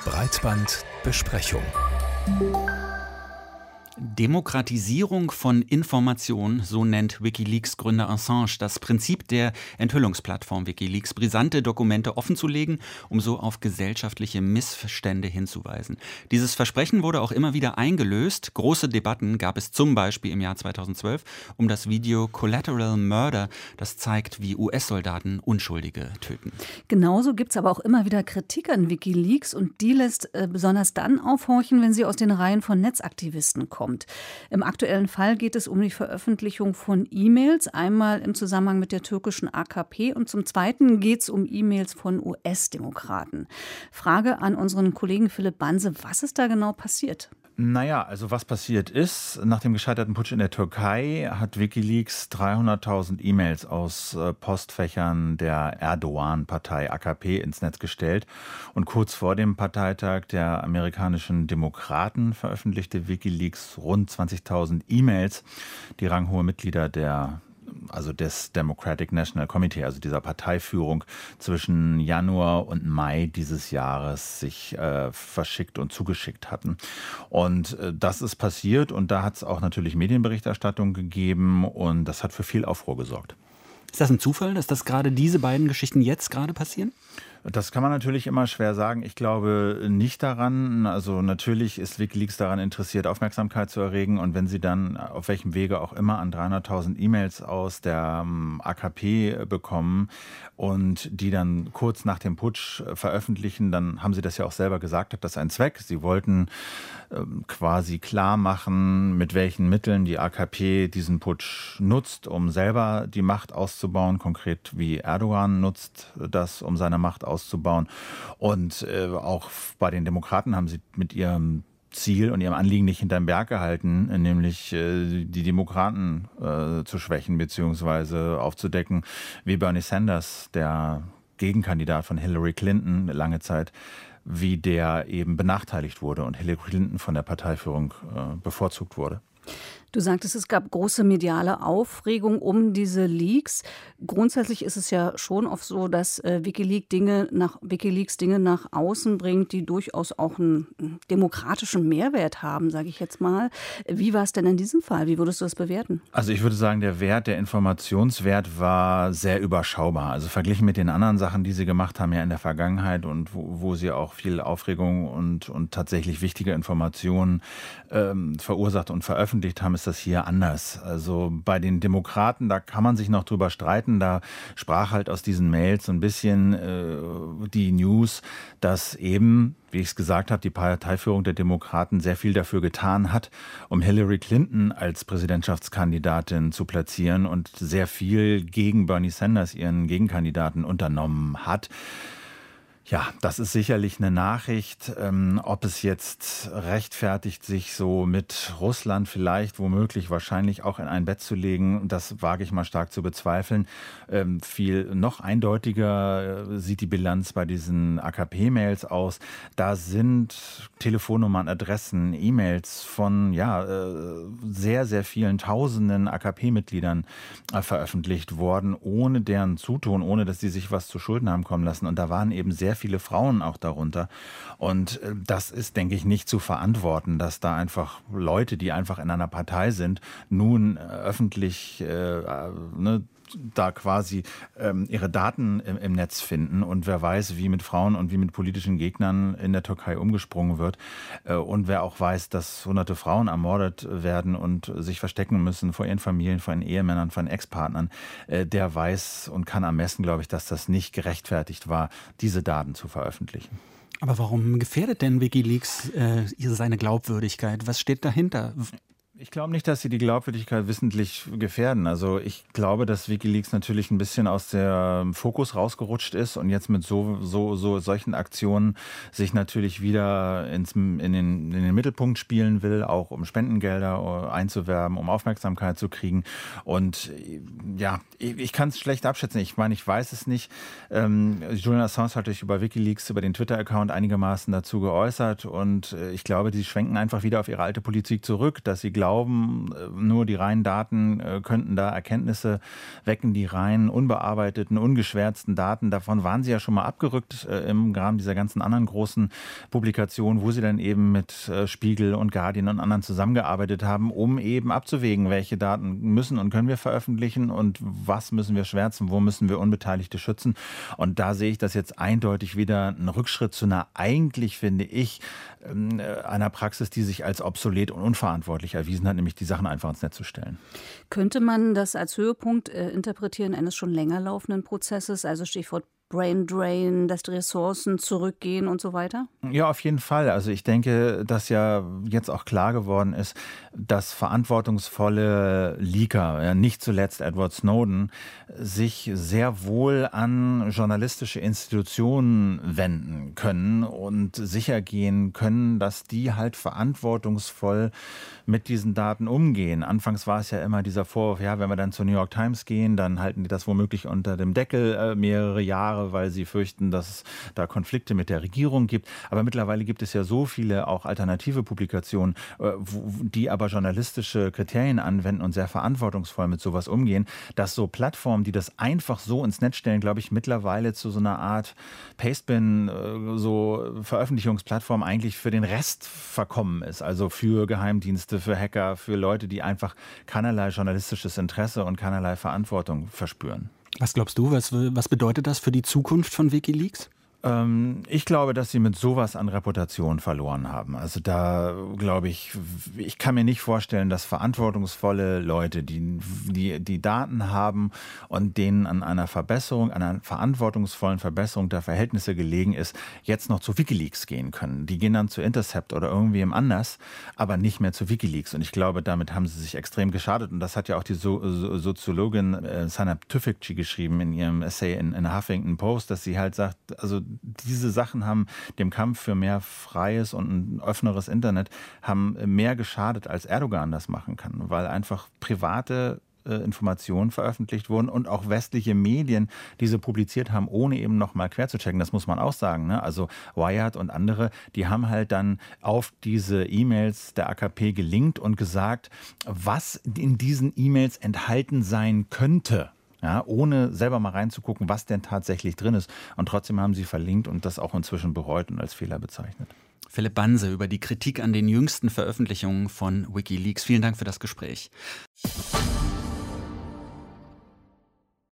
Breitbandbesprechung. Demokratisierung von Information, so nennt WikiLeaks-Gründer Assange das Prinzip der Enthüllungsplattform WikiLeaks, brisante Dokumente offenzulegen, um so auf gesellschaftliche Missstände hinzuweisen. Dieses Versprechen wurde auch immer wieder eingelöst. Große Debatten gab es zum Beispiel im Jahr 2012 um das Video Collateral Murder, das zeigt, wie US-Soldaten Unschuldige töten. Genauso gibt es aber auch immer wieder Kritik an WikiLeaks und die lässt besonders dann aufhorchen, wenn sie aus den Reihen von Netzaktivisten kommt. Im aktuellen Fall geht es um die Veröffentlichung von E-Mails, einmal im Zusammenhang mit der türkischen AKP und zum Zweiten geht es um E-Mails von US-Demokraten. Frage an unseren Kollegen Philipp Banse, was ist da genau passiert? Naja, also was passiert ist, nach dem gescheiterten Putsch in der Türkei hat WikiLeaks 300.000 E-Mails aus Postfächern der Erdogan-Partei AKP ins Netz gestellt. Und kurz vor dem Parteitag der amerikanischen Demokraten veröffentlichte WikiLeaks rund 20.000 E-Mails, die ranghohe Mitglieder des Democratic National Committee, also dieser Parteiführung, zwischen Januar und Mai dieses Jahres sich verschickt und zugeschickt hatten. Und das ist passiert und da hat es auch natürlich Medienberichterstattung gegeben und das hat für viel Aufruhr gesorgt. Ist das ein Zufall, dass das gerade diese beiden Geschichten jetzt gerade passieren? Das kann man natürlich immer schwer sagen. Ich glaube nicht daran. Also natürlich ist WikiLeaks daran interessiert, Aufmerksamkeit zu erregen. Und wenn sie dann auf welchem Wege auch immer an 300.000 E-Mails aus der AKP bekommen und die dann kurz nach dem Putsch veröffentlichen, dann haben sie das ja auch selber gesagt, hat das einen Zweck. Sie wollten quasi klar machen, mit welchen Mitteln die AKP diesen Putsch nutzt, um selber die Macht auszubauen. Konkret wie Erdogan nutzt das, um seine Macht auszubauen. Und auch bei den Demokraten haben sie mit ihrem Ziel und ihrem Anliegen nicht hinterm Berg gehalten, nämlich die Demokraten zu schwächen bzw. aufzudecken, wie Bernie Sanders, der Gegenkandidat von Hillary Clinton lange Zeit, wie der eben benachteiligt wurde und Hillary Clinton von der Parteiführung bevorzugt wurde. Du sagtest, es gab große mediale Aufregung um diese Leaks. Grundsätzlich ist es ja schon oft so, dass WikiLeaks Dinge nach außen bringt, die durchaus auch einen demokratischen Mehrwert haben, sage ich jetzt mal. Wie war es denn in diesem Fall? Wie würdest du das bewerten? Also ich würde sagen, der Informationswert war sehr überschaubar. Also verglichen mit den anderen Sachen, die sie gemacht haben ja in der Vergangenheit und wo sie auch viel Aufregung und tatsächlich wichtige Informationen verursacht und veröffentlicht haben, ist das hier anders. Also bei den Demokraten, da kann man sich noch drüber streiten. Da sprach halt aus diesen Mails so ein bisschen die News, dass eben, wie ich es gesagt habe, die Parteiführung der Demokraten sehr viel dafür getan hat, um Hillary Clinton als Präsidentschaftskandidatin zu platzieren und sehr viel gegen Bernie Sanders, ihren Gegenkandidaten, unternommen hat. Ja, das ist sicherlich eine Nachricht. Ob es jetzt rechtfertigt, sich so mit Russland vielleicht, womöglich, wahrscheinlich auch in ein Bett zu legen, das wage ich mal stark zu bezweifeln. Viel noch eindeutiger sieht die Bilanz bei diesen AKP-Mails aus. Da sind Telefonnummern, Adressen, E-Mails von sehr, sehr vielen Tausenden AKP-Mitgliedern veröffentlicht worden, ohne deren Zutun, ohne dass sie sich was zu Schulden haben kommen lassen. Und da waren eben sehr viele Frauen auch darunter. Und das ist, denke ich, nicht zu verantworten, dass da einfach Leute, die einfach in einer Partei sind, nun öffentlich da quasi ihre Daten im Netz finden. Und wer weiß, wie mit Frauen und wie mit politischen Gegnern in der Türkei umgesprungen wird. Und wer auch weiß, dass hunderte Frauen ermordet werden und sich verstecken müssen vor ihren Familien, vor ihren Ehemännern, vor ihren Ex-Partnern, der weiß und kann ermessen, glaube ich, dass das nicht gerechtfertigt war, diese Daten zu veröffentlichen. Aber warum gefährdet denn WikiLeaks seine Glaubwürdigkeit? Was steht dahinter? Ich glaube nicht, dass sie die Glaubwürdigkeit wissentlich gefährden. Also ich glaube, dass WikiLeaks natürlich ein bisschen aus dem Fokus rausgerutscht ist und jetzt mit solchen Aktionen sich natürlich wieder in den Mittelpunkt spielen will, auch um Spendengelder einzuwerben, um Aufmerksamkeit zu kriegen. Und ja, ich kann es schlecht abschätzen. Ich meine, ich weiß es nicht. Julian Assange hat sich über WikiLeaks, über den Twitter-Account einigermaßen dazu geäußert und ich glaube, die schwenken einfach wieder auf ihre alte Politik zurück, dass sie glauben, glauben, nur die reinen Daten könnten da Erkenntnisse wecken, die rein unbearbeiteten, ungeschwärzten Daten. Davon waren sie ja schon mal abgerückt im Rahmen dieser ganzen anderen großen Publikationen, wo sie dann eben mit Spiegel und Guardian und anderen zusammengearbeitet haben, um eben abzuwägen, welche Daten müssen und können wir veröffentlichen und was müssen wir schwärzen, wo müssen wir Unbeteiligte schützen. Und da sehe ich das jetzt eindeutig wieder ein Rückschritt zu einer, eigentlich finde ich, einer Praxis, die sich als obsolet und unverantwortlich erwiesen hat, nämlich die Sachen einfach ins Netz zu stellen. Könnte man das als Höhepunkt interpretieren eines schon länger laufenden Prozesses, also Stichwort Brain Drain, dass die Ressourcen zurückgehen und so weiter? Ja, auf jeden Fall. Also ich denke, dass ja jetzt auch klar geworden ist, dass verantwortungsvolle Leaker, nicht zuletzt Edward Snowden, sich sehr wohl an journalistische Institutionen wenden können und sicher gehen können, dass die halt verantwortungsvoll mit diesen Daten umgehen. Anfangs war es ja immer dieser Vorwurf, ja, wenn wir dann zur New York Times gehen, dann halten die das womöglich unter dem Deckel mehrere Jahre, weil sie fürchten, dass es da Konflikte mit der Regierung gibt. Aber mittlerweile gibt es ja so viele auch alternative Publikationen, die aber journalistische Kriterien anwenden und sehr verantwortungsvoll mit sowas umgehen, dass so Plattformen, die das einfach so ins Netz stellen, glaube ich, mittlerweile zu so einer Art Pastebin, so Veröffentlichungsplattform eigentlich für den Rest verkommen ist. Also für Geheimdienste, für Hacker, für Leute, die einfach keinerlei journalistisches Interesse und keinerlei Verantwortung verspüren. Was glaubst du, was bedeutet das für die Zukunft von WikiLeaks? Ich glaube, dass sie mit sowas an Reputation verloren haben. Also da glaube ich kann mir nicht vorstellen, dass verantwortungsvolle Leute, die Daten haben und denen an einer verantwortungsvollen Verbesserung der Verhältnisse gelegen ist, jetzt noch zu WikiLeaks gehen können. Die gehen dann zu Intercept oder irgendwem anders, aber nicht mehr zu WikiLeaks. Und ich glaube, damit haben sie sich extrem geschadet. Und das hat ja auch die Soziologin Sanab Tüfekci geschrieben in ihrem Essay in der Huffington Post, dass sie halt sagt, also diese Sachen haben dem Kampf für mehr freies und ein offeneres Internet haben mehr geschadet, als Erdogan das machen kann, weil einfach private Informationen veröffentlicht wurden und auch westliche Medien diese publiziert haben, ohne eben nochmal quer zu checken. Das muss man auch sagen, ne? Also Wired und andere, die haben halt dann auf diese E-Mails der AKP gelinkt und gesagt, was in diesen E-Mails enthalten sein könnte. Ja, ohne selber mal reinzugucken, was denn tatsächlich drin ist. Und trotzdem haben sie verlinkt und das auch inzwischen bereut und als Fehler bezeichnet. Philipp Banse über die Kritik an den jüngsten Veröffentlichungen von WikiLeaks. Vielen Dank für das Gespräch.